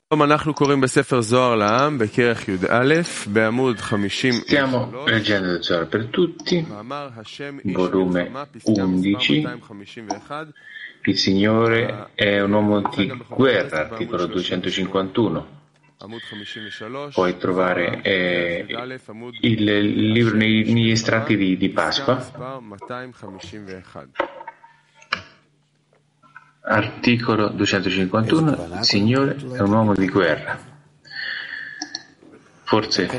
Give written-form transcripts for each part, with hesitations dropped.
Stiamo leggendo il Zohar per tutti, volume 11. Il Signore è un uomo di guerra, articolo 251. Puoi trovare il libro negli estratti di Pasqua. Articolo 251. Il Signore è un uomo di guerra. Forse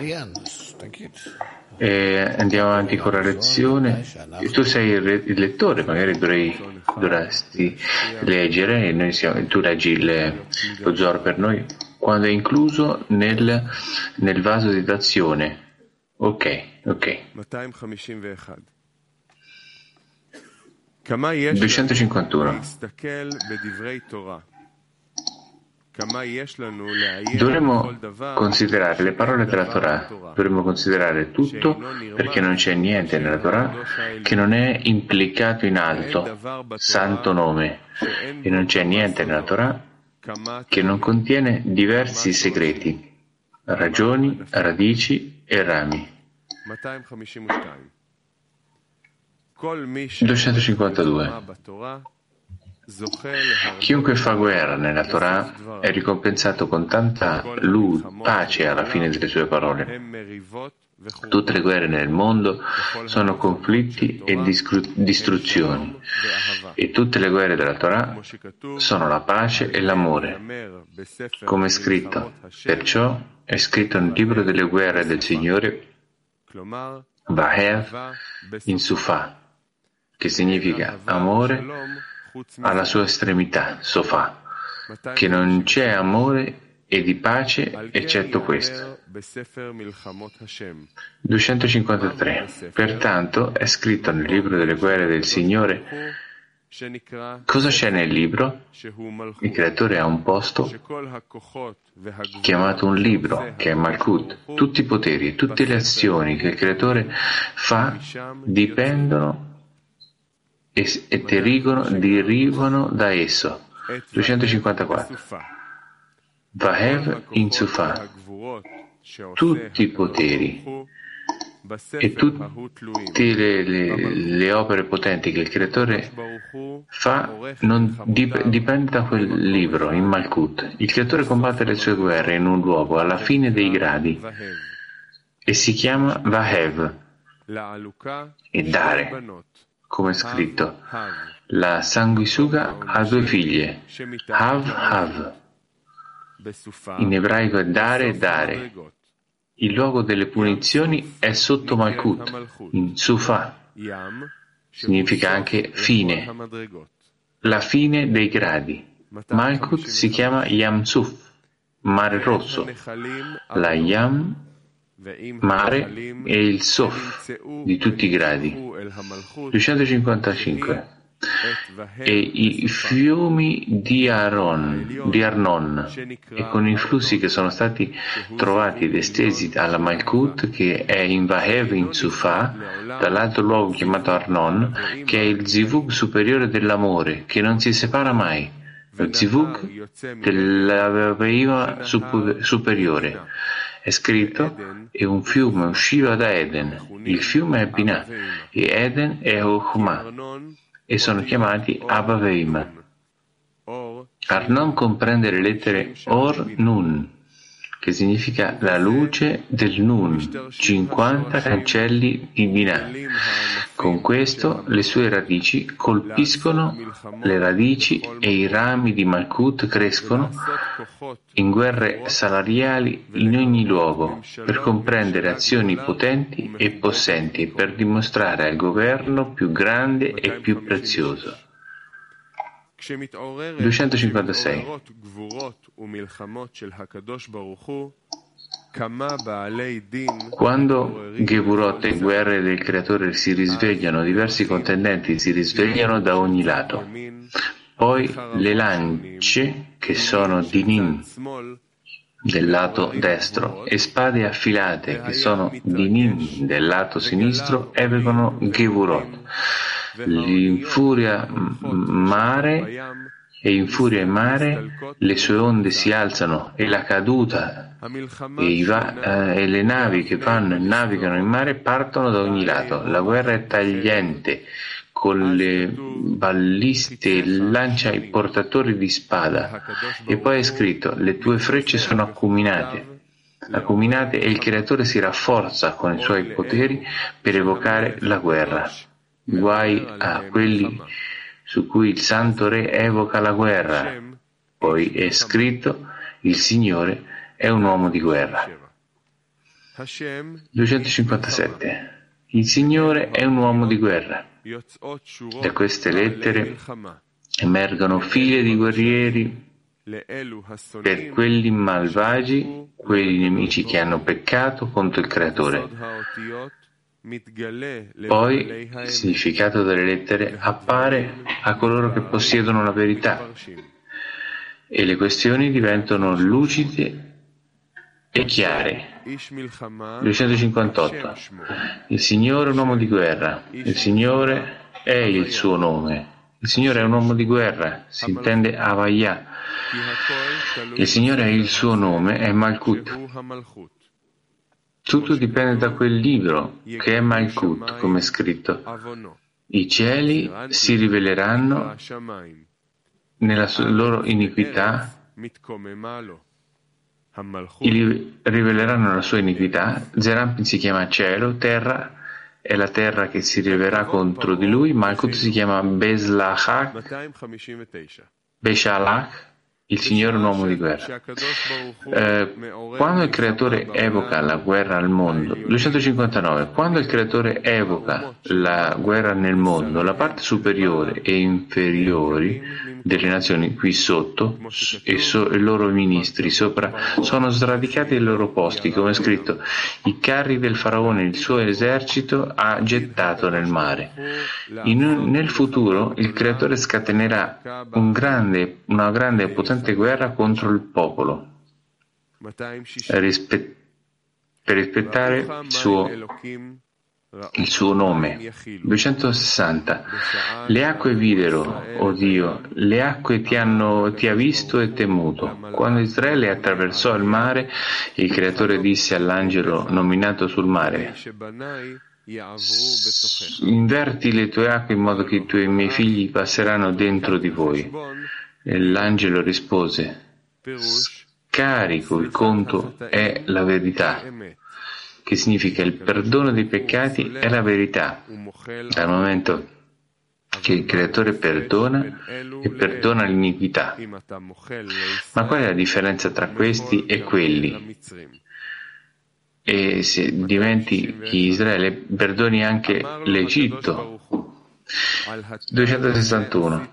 andiamo avanti con la lezione. Tu sei il lettore, magari dovresti leggere, e tu leggi lo Zohar per noi quando è incluso nel vaso di d'azione. Ok. 251. Dovremmo considerare le parole della Torah, dovremmo considerare tutto perché non c'è niente nella Torah che non è implicato in alto, santo nome, e non c'è niente nella Torah che non contiene diversi segreti, ragioni, radici e rami. 252. Chiunque fa guerra nella Torah è ricompensato con tanta pace alla fine delle sue parole. Tutte le guerre nel mondo sono conflitti e distruzioni, e tutte le guerre della Torah sono la pace e l'amore, come è scritto. Perciò è scritto nel libro delle guerre del Signore, Vahev in Sufà, che significa amore alla sua estremità, Sofà, che non c'è amore e di pace eccetto questo. 253. Pertanto è scritto nel libro delle guerre del Signore. Cosa c'è nel libro? Il creatore ha un posto chiamato un libro, che è Malkut. Tutti i poteri e tutte le azioni che il creatore fa dipendono e derivano da esso. 254. Vahev in Sufà. Tutti i poteri e tutte le opere potenti che il creatore fa non dipende da quel libro in Malkut. Il creatore combatte le sue guerre in un luogo alla fine dei gradi e si chiama Vahev, e dare, come è scritto. La sanguisuga ha due figlie, Hav. In ebraico è dare. Il luogo delle punizioni è sotto Malkut, in Sufà. Significa anche fine, la fine dei gradi. Malkut si chiama Yam Suf, mare rosso. La Yam, mare, e il Sof di tutti i gradi. 255. E i fiumi di Arnon, e con i flussi che sono stati trovati ed estesi alla Malkut, che è in Vahev in Sufà, dall'altro luogo chiamato Arnon, che è il zivug superiore dell'amore, che non si separa mai, lo zivug dell'aveva superiore. È scritto: e un fiume usciva da Eden, il fiume è Binah, e Eden è Chokhmah, e sono chiamati Abba Veima. Arnon comprende le lettere Or Nun, che significa la luce del Nun, 50 cancelli di Binah. Con questo le sue radici colpiscono le radici e i rami di Malkut crescono in guerre salariali in ogni luogo, per comprendere azioni potenti e possenti e per dimostrare al governo più grande e più prezioso. 256. Quando Gevurot e guerre del creatore si risvegliano, diversi contendenti si risvegliano da ogni lato. Poi le lance, che sono Dinim del lato destro, e spade affilate, che sono Dinim del lato sinistro, evocano Gevurot. L'infuria mare e infuria il mare, le sue onde si alzano e la caduta e le navi che vanno e navigano in mare partono da ogni lato. La guerra è tagliente, con le balliste lancia i portatori di spada. E poi è scritto: le tue frecce sono acuminate e il Creatore si rafforza con i suoi poteri per evocare la guerra. Guai a quelli su cui il Santo Re evoca la guerra. Poi è scritto: il Signore è un uomo di guerra. 257. Il Signore è un uomo di guerra. Da queste lettere emergono file di guerrieri per quelli malvagi, quei nemici che hanno peccato contro il Creatore. Poi il significato delle lettere appare a coloro che possiedono la verità e le questioni diventano lucide e chiare. 258. Il Signore è un uomo di guerra. Il Signore è il suo nome. Il Signore è un uomo di guerra, si intende Havaya. Il Signore è il suo nome, è Malkut. Tutto dipende da quel libro che è Malkut, come è scritto. I cieli si riveleranno nella loro iniquità, riveleranno la sua iniquità. Zerampin si chiama cielo, terra è la terra che si rivelerà contro di lui. Malkut si chiama Beshalach, il Signore è un uomo di guerra. Quando il Creatore evoca la guerra al mondo, 259, quando il Creatore evoca la guerra nel mondo, la parte superiore e inferiori delle nazioni qui sotto e i loro ministri sopra sono sradicati ai loro posti, come è scritto: i carri del faraone e il suo esercito ha gettato nel mare. Nel futuro il Creatore scatenerà una grande e potente guerra contro il popolo per rispettare il suo nome. 260. Le acque videro, o Dio, le acque ti ha visto e temuto. Quando Israele attraversò il mare, il Creatore disse all'angelo nominato sul mare: inverti le tue acque in modo che i miei figli passeranno dentro di voi. E l'angelo rispose: scarico, il conto è la verità, che significa il perdono dei peccati è la verità. Dal momento che il Creatore perdona e perdona l'iniquità. Ma qual è la differenza tra questi e quelli? E se diventi Israele, perdoni anche l'Egitto. 261.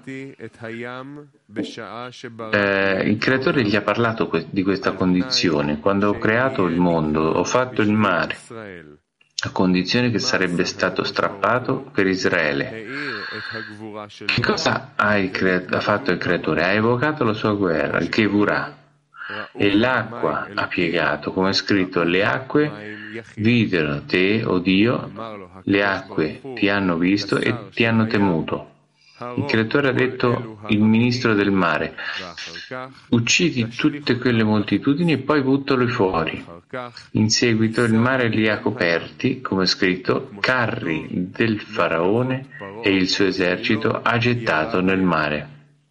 Il Creatore gli ha parlato di questa condizione: quando ho creato il mondo, ho fatto il mare, a condizione che sarebbe stato strappato per Israele. Che cosa ha fatto il Creatore? Ha evocato la sua guerra, il Kevurah, e l'acqua ha piegato, come è scritto: le acque videro te, o Dio, le acque ti hanno visto e ti hanno temuto. Il Creatore ha detto il ministro del mare: uccidi tutte quelle moltitudini e poi buttali fuori. In seguito il mare li ha coperti, come è scritto: carri del faraone e il suo esercito ha gettato nel mare.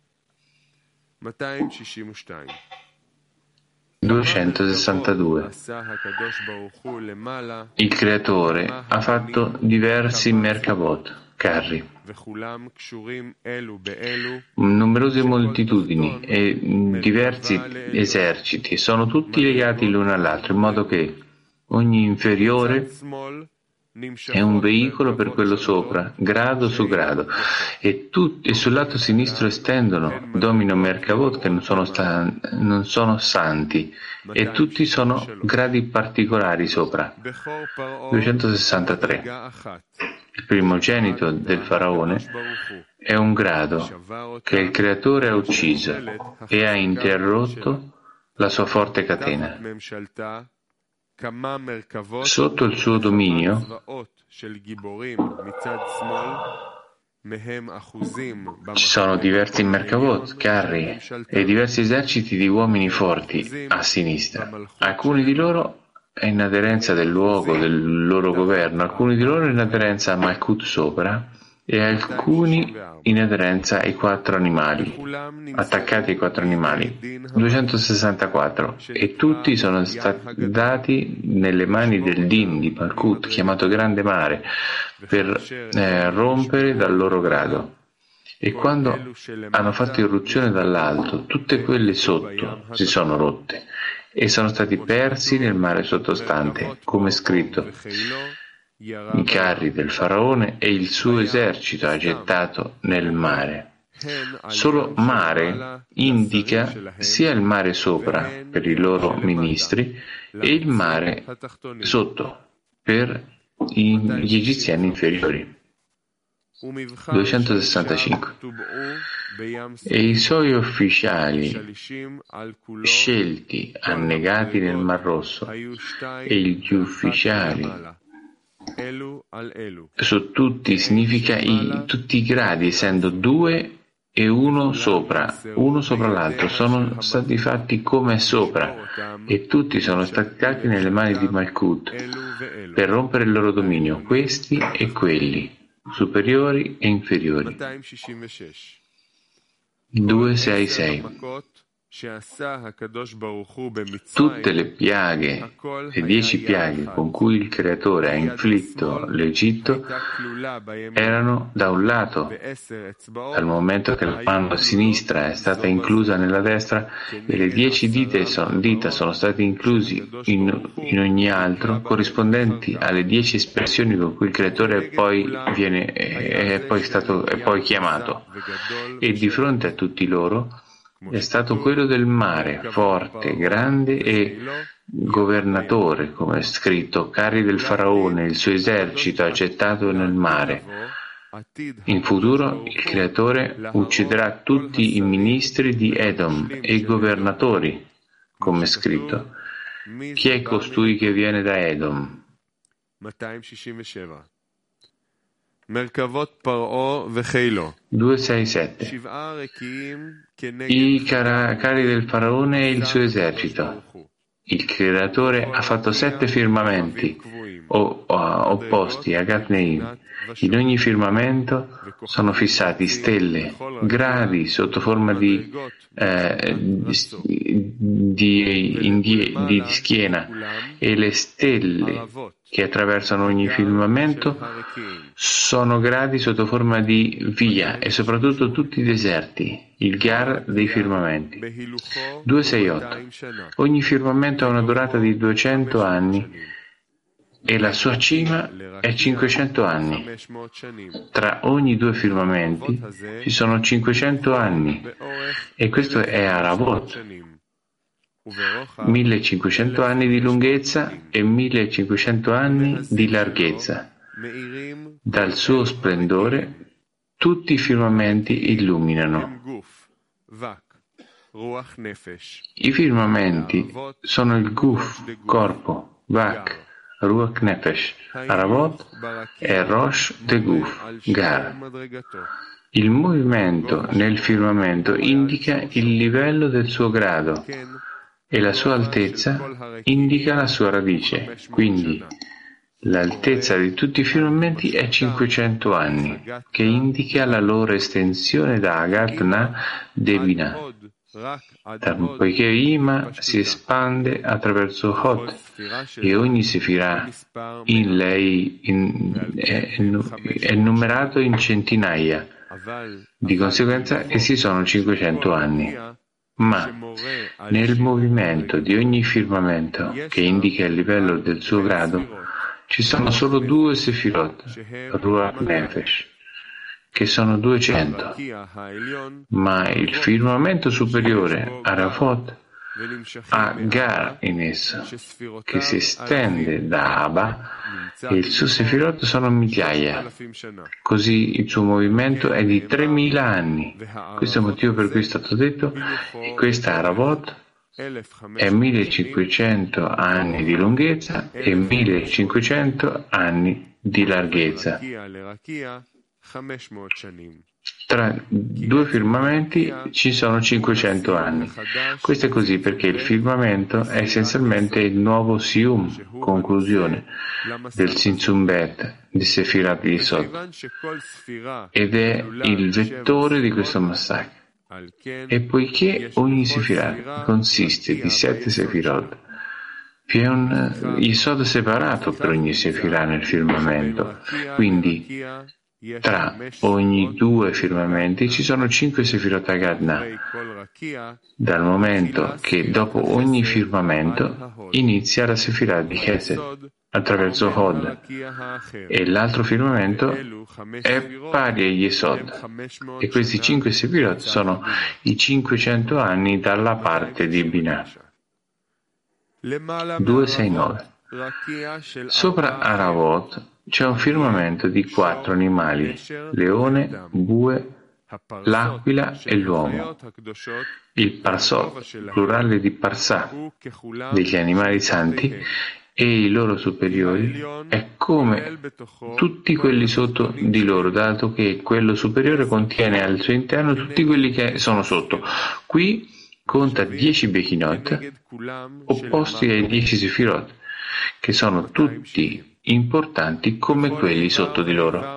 262. Il Creatore ha fatto diversi Merkavot, carri, numerose moltitudini e diversi eserciti, sono tutti legati l'uno all'altro, in modo che ogni inferiore è un veicolo per quello sopra, grado su grado, e sul lato sinistro estendono domino Merkavot che non sono santi, e tutti sono gradi particolari sopra. 263. Il primogenito del faraone è un grado che il Creatore ha ucciso e ha interrotto la sua forte catena. Sotto il suo dominio Ci sono diversi Merkavot, carri e diversi eserciti di uomini forti a sinistra. Alcuni di loro in aderenza del luogo del loro governo, alcuni di loro in aderenza a Malkut sopra e alcuni in aderenza ai 4 animali, attaccati ai 4 animali. 264. E tutti sono stati dati nelle mani del Din di Malkut, chiamato Grande Mare, per rompere dal loro grado. E quando hanno fatto irruzione dall'alto, tutte quelle sotto si sono rotte e sono stati persi nel mare sottostante, come è scritto: i carri del faraone e il suo esercito ha gettato nel mare. Solo mare indica sia il mare sopra per i loro ministri e il mare sotto per gli egiziani inferiori. 265. E i suoi ufficiali scelti annegati nel Mar Rosso e gli ufficiali su tutti significa tutti i gradi, essendo 2 e uno sopra l'altro, sono stati fatti come sopra e tutti sono staccati nelle mani di Malkut per rompere il loro dominio, questi e quelli, superiori e inferiori. 266. Tutte le piaghe, le 10 piaghe con cui il Creatore ha inflitto l'Egitto erano da un lato, dal momento che la mano sinistra è stata inclusa nella destra e le 10 dita sono state inclusi in ogni altro, corrispondenti alle 10 espressioni con cui il Creatore è poi chiamato, e di fronte a tutti loro è stato quello del mare, forte, grande e governatore, come è scritto: carri del faraone, il suo esercito ha gettato nel mare. In futuro il Creatore ucciderà tutti i ministri di Edom e i governatori, come è scritto: chi è costui che viene da Edom? 267. I carri del faraone e il suo esercito. Il Creatore ha fatto 7 firmamenti opposti a Gat-Neim. In ogni firmamento sono fissati stelle, gradi sotto forma di schiena, e le stelle che attraversano ogni firmamento sono gradi sotto forma di via, e soprattutto tutti i deserti, il gar dei firmamenti. 268. Ogni firmamento ha una durata di 200 anni e la sua cima è 500 anni. Tra ogni 2 firmamenti ci sono 500 anni, e questo è Aravot, 1500 anni di lunghezza e 1500 anni di larghezza. Dal suo splendore tutti i firmamenti illuminano. I firmamenti sono il Guf, corpo, Vak, Ruach Nefesh, Aravot e Rosh de Guf, Gar. Il movimento nel firmamento indica il livello del suo grado e la sua altezza indica la sua radice. Quindi l'altezza di tutti i firmamenti è 500 anni, che indica la loro estensione da Agat-Na Debina, poiché Ima si espande attraverso Hod e ogni sefirah in lei è numerato in centinaia. Di conseguenza essi sono 500 anni. Ma nel movimento di ogni firmamento, che indica il livello del suo grado, ci sono solo 2 sefirot, Ruach Nefesh, che sono 200, ma il firmamento superiore, Aravot, ha Gar in esso, che si estende da Abba, e il suo sefirot sono migliaia. Così il suo movimento è di 3000 anni. Questo è il motivo per cui è stato detto: e questa Aravot è 1500 anni di lunghezza e 1500 anni di larghezza. Tra due firmamenti ci sono 500 anni. Questo è così perché il firmamento è essenzialmente il nuovo Siyum, conclusione, del Tzimtzum Bet, di Sefirat Yesod, ed è il vettore di questo massacro. E poiché ogni Sefirat consiste di 7 Sefirot, vi è un Yesod separato per ogni Sefirah nel firmamento, quindi tra ogni 2 firmamenti ci sono 5 Sefirot Agadna, dal momento che dopo ogni firmamento inizia la Sefirah di Chesed attraverso Hod, e l'altro firmamento è pari agli Yesod, e questi 5 Sefirot sono i 500 anni dalla parte di Binah. 269. Sopra Aravot c'è un firmamento di 4 animali: leone, bue, l'aquila e l'uomo. Il Parsot, plurale di Parsà, degli animali santi, e i loro superiori, è come tutti quelli sotto di loro, dato che quello superiore contiene al suo interno tutti quelli che sono sotto. Qui conta 10 Bechinot, opposti ai 10 Sefirot, che sono tutti importanti come quelli sotto di loro.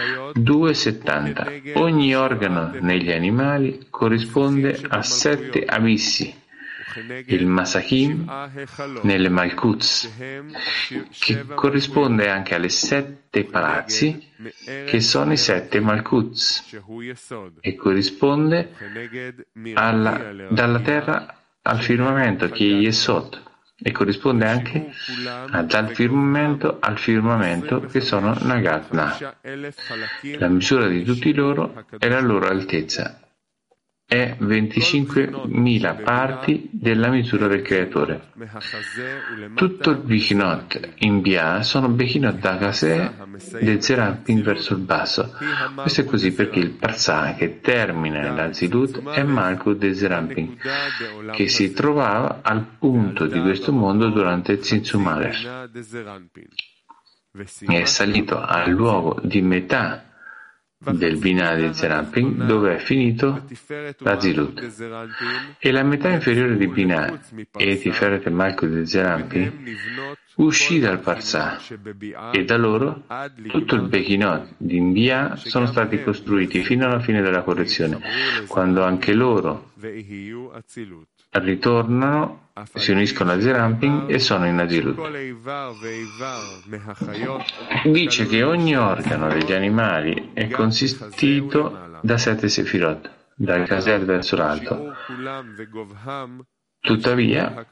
270. Ogni organo negli animali corrisponde a 7 abissi, il Masachim nelle Malkuts, che corrisponde anche alle 7 palazzi, che sono i 7 Malkuts, e corrisponde dalla terra al firmamento, che è Yesod, e corrisponde anche dal firmamento al firmamento, che sono Nagat-Na. La misura di tutti loro è la loro altezza, è 25.000 parti della misura del creatore. Tutto il Bechinot in Bia sono Bechinot da Kaseh del Serampin verso il basso. Questo è così perché il Parsà, che termina nella Zilut, è Malkut del Serampin, che si trovava al punto di questo mondo durante il Tzimtzum Aleph, e è salito al luogo di metà del Binah del Serampin, dove è finito la Zilut, e la metà inferiore di Binah e Tiferet e Malkut del Serampin uscì dal Parsà, e da loro tutto il Bechinot di Bia sono stati costruiti fino alla fine della correzione, quando anche loro ritornano, si uniscono a Serampin e sono in Azilut. Dice che ogni organo degli animali è consistito da 7 Sefirot, dal Kaser verso l'alto. Tuttavia,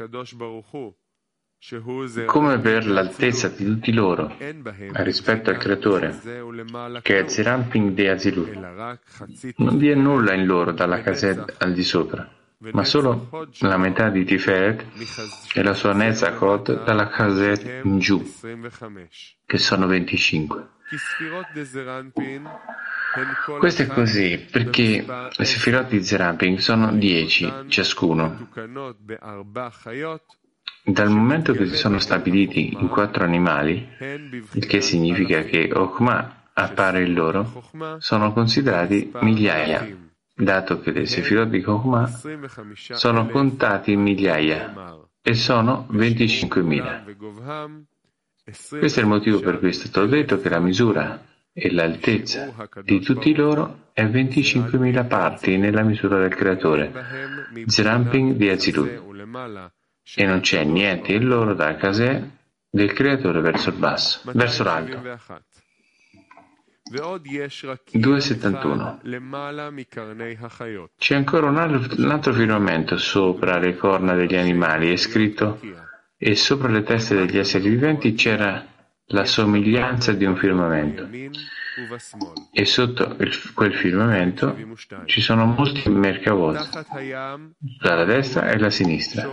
come per l'altezza di tutti loro rispetto al creatore, che è Serampin de Azilut, non vi è nulla in loro dalla Kaser al di sopra, ma solo la metà di Tiferet e la sua Netzachot dalla Kaset in giù, che sono 25. Questo è così perché le Sefirot di Serampin sono 10 ciascuno. Dal momento che si sono stabiliti in 4 animali, il che significa che Okma appare in loro, sono considerati migliaia, dato che le Sefirot di Chokhmah sono contati in migliaia e sono 25.000. Questo è il motivo per cui è stato detto che la misura e l'altezza di tutti loro è 25.000 parti nella misura del creatore, Serampin di Azilut, e non c'è niente in loro dal Kaseh del creatore verso il basso, verso l'alto. 271. C'è ancora un altro firmamento sopra le corna degli animali, è scritto: e sopra le teste degli esseri viventi c'era la somiglianza di un firmamento, e sotto quel firmamento ci sono molti Merkavot, dalla destra e la sinistra.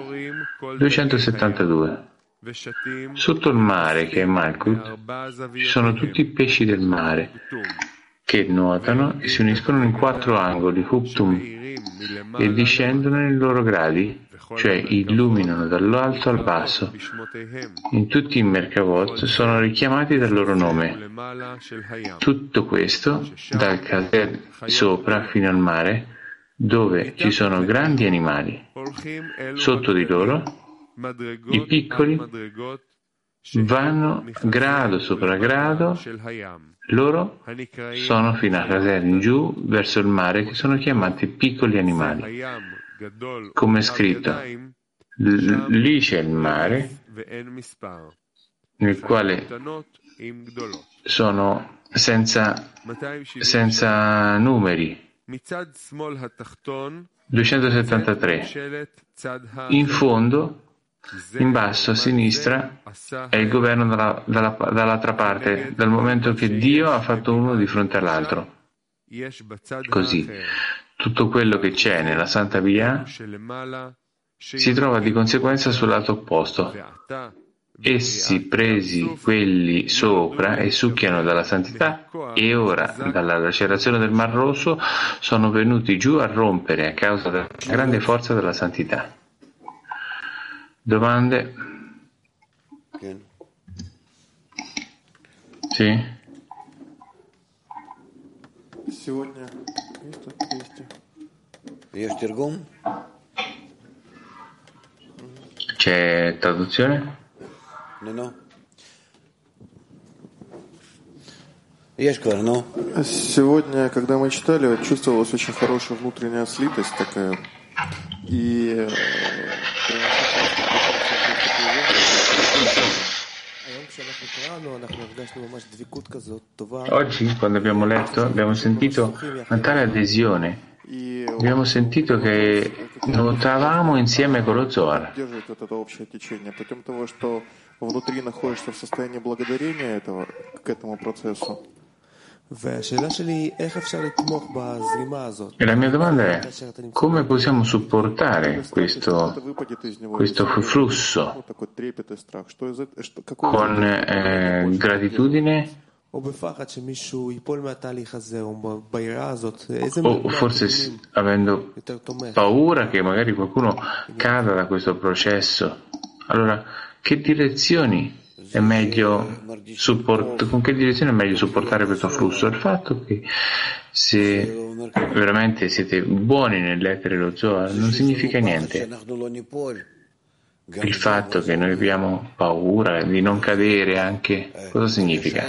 272. Sotto il mare, che è Malkut, ci sono tutti i pesci del mare, che nuotano e si uniscono in 4 angoli, Huptum, e discendono nei loro gradi, cioè illuminano dall'alto al basso. In tutti i Merkavot sono richiamati dal loro nome. Tutto questo dal Kaser sopra fino al mare, dove ci sono grandi animali. Sotto di loro, i piccoli vanno grado sopra grado, loro sono fino a Kaser in giù verso il mare, che sono chiamati piccoli animali. Come è scritto, lì c'è il mare, nel quale sono senza numeri. 273. In fondo, in basso a sinistra, è il governo dall'altra parte, dal momento che Dio ha fatto uno di fronte all'altro. Così, tutto quello che c'è nella Santa Via si trova di conseguenza sul lato opposto. Essi, presi quelli sopra e succhiano dalla santità, e ora, dalla lacerazione del Mar Rosso, sono venuti giù a rompere a causa della grande forza della santità. Domande? Sì? Сегодня Есть тиргум? C'è traduzione? No. Есть квар, no? Сегодня, когда мы читали, вот чувствовалась очень хорошая внутренняя слитость такая. И Oggi, quando abbiamo letto, abbiamo sentito una tale adesione. Abbiamo sentito che nuotavamo insieme con lo Zohar. внутри находишься в состоянии благодарения к этому процессу. E la mia domanda è: come possiamo supportare questo flusso con gratitudine? O forse avendo paura che magari qualcuno cada da questo processo? Allora, che direzioni è meglio con che direzione è meglio supportare questo flusso? Il fatto che se veramente siete buoni nel lettere lo Zohar non significa niente. Il fatto che noi abbiamo paura di non cadere anche, cosa significa?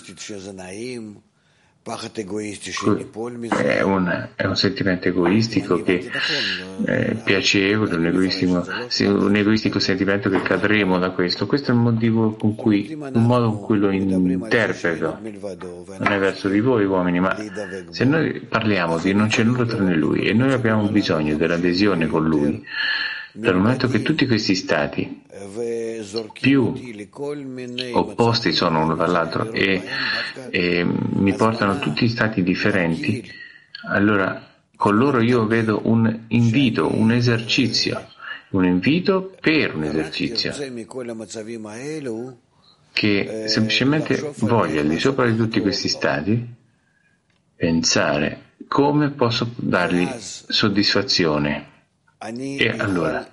È un sentimento egoistico che è piacevole, un egoistico sentimento che cadremo da questo. Questo è il modo con cui lo interpreto. Non è verso di voi uomini, ma se noi parliamo di non c'è nulla tranne Lui e noi abbiamo bisogno dell'adesione con Lui, dal momento che tutti questi stati più opposti sono uno dall'altro e mi portano tutti stati differenti, allora con loro io vedo un invito, un esercizio, un invito per un esercizio che semplicemente voglia, al di sopra di tutti questi stati, pensare come posso dargli soddisfazione. E allora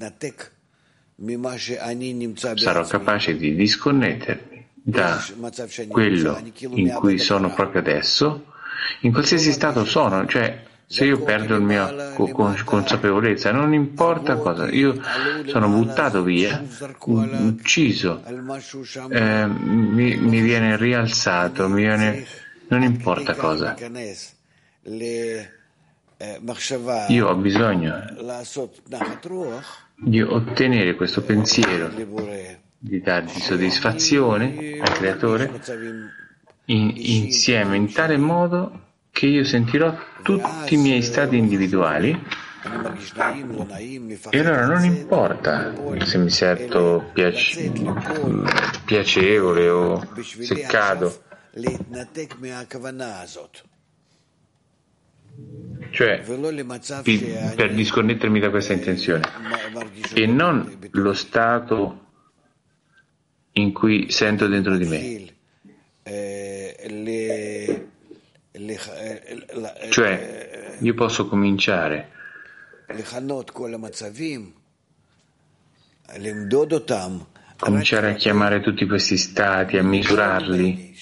sarò capace di disconnettermi da quello in cui sono proprio adesso, in qualsiasi stato sono, cioè se io perdo il mio consapevolezza, non importa cosa, io sono buttato via, ucciso, mi viene rialzato, non importa cosa. Io ho bisogno di ottenere questo pensiero, di dargli soddisfazione al Creatore insieme in tale modo che io sentirò tutti i miei stati individuali e allora non importa se mi sento piacevole o se cado. Cioè per disconnettermi da questa intenzione e non lo stato in cui sento dentro di me. Cioè, io posso cominciare a chiamare tutti questi stati, a misurarli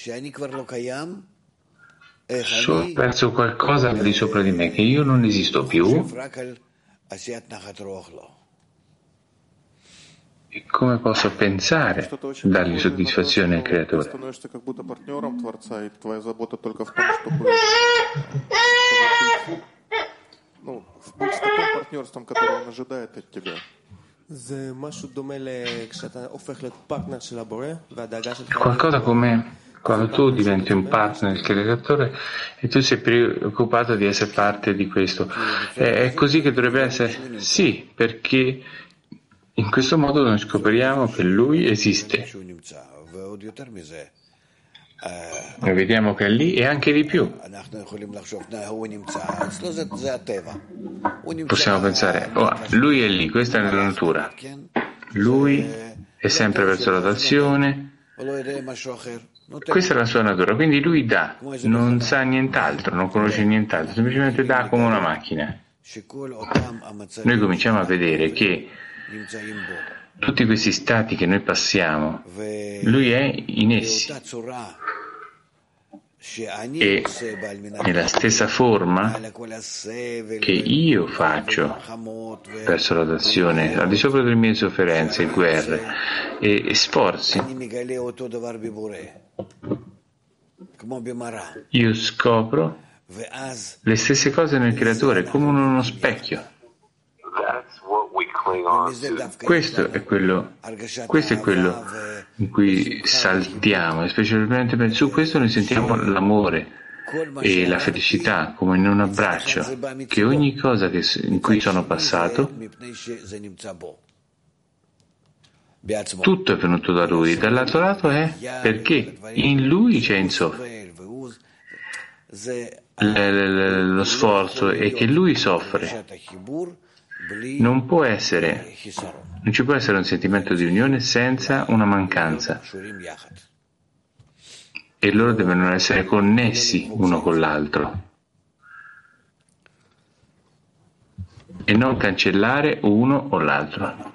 solo verso qualcosa al di sopra di me, che io non esisto più. E come posso pensare dargli soddisfazione al creatore? Становишься как будто партнером Творца, и твоя забота только в том, чтобы быть с таким партнерством, которое он ожидает от тебя. זה משהו דומה כשאתה הופך להיות פרטנר של הבורא והדאגה שלך. Qualcosa come quando tu diventi un partner del creatore e tu sei preoccupato di essere parte di questo. È così che dovrebbe essere? Sì, perché in questo modo noi scopriamo che lui esiste. Noi vediamo che è lì e anche di più. Possiamo pensare, lui è lì, questa è la natura. Lui è sempre verso la dazione. Questa è la sua natura, quindi lui dà, non sa nient'altro, non conosce nient'altro, semplicemente dà come una macchina. Noi cominciamo a vedere che tutti questi stati che noi passiamo, lui è in essi. E nella stessa forma che io faccio verso la dazione, al di sopra delle mie sofferenze, guerre e sforzi, io scopro le stesse cose nel creatore come in uno specchio. Questo è quello in cui saltiamo, e specialmente su questo noi sentiamo l'amore e la felicità come in un abbraccio, che ogni cosa in cui sono passato, tutto è venuto da lui, dall'altro lato è perché in lui c'è lo sforzo e che lui soffre. Non ci può essere un sentimento di unione senza una mancanza, e loro devono essere connessi uno con l'altro e non cancellare uno o l'altro.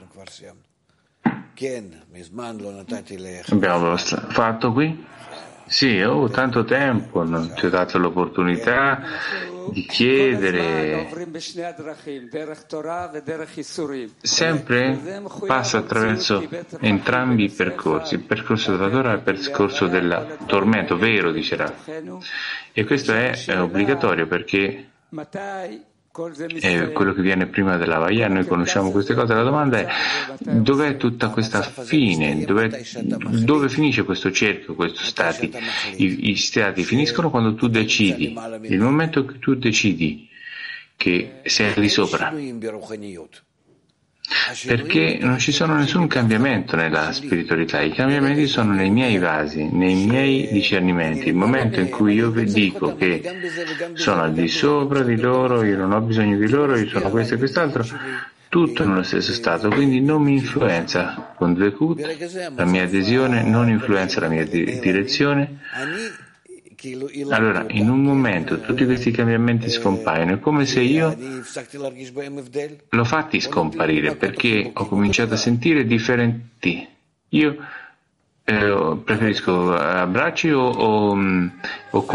Abbiamo fatto qui? Sì, tanto tempo, non ti ho dato l'opportunità di chiedere. Sempre passa attraverso entrambi i percorsi, il percorso della Torah e il percorso del tormento, vero, dice Rav. E questo è obbligatorio perché è quello che viene prima della Havaya. Noi conosciamo queste cose. La domanda è: dov'è tutta questa fine? Dove finisce questo cerchio, questi stati? I stati finiscono quando tu decidi, il momento che tu decidi che sei lì sopra, perché non ci sono nessun cambiamento nella spiritualità. I cambiamenti sono nei miei vasi, nei miei discernimenti. Il momento in cui io dico che sono al di sopra di loro, io non ho bisogno di loro, io sono questo e quest'altro, tutto nello stesso stato, quindi non mi influenza con Dvekut, la mia adesione non influenza la mia direzione. Allora, in un momento tutti questi cambiamenti scompaiono, è come se io l'ho fatti scomparire perché ho cominciato a sentire differenti. Io preferisco abbracci o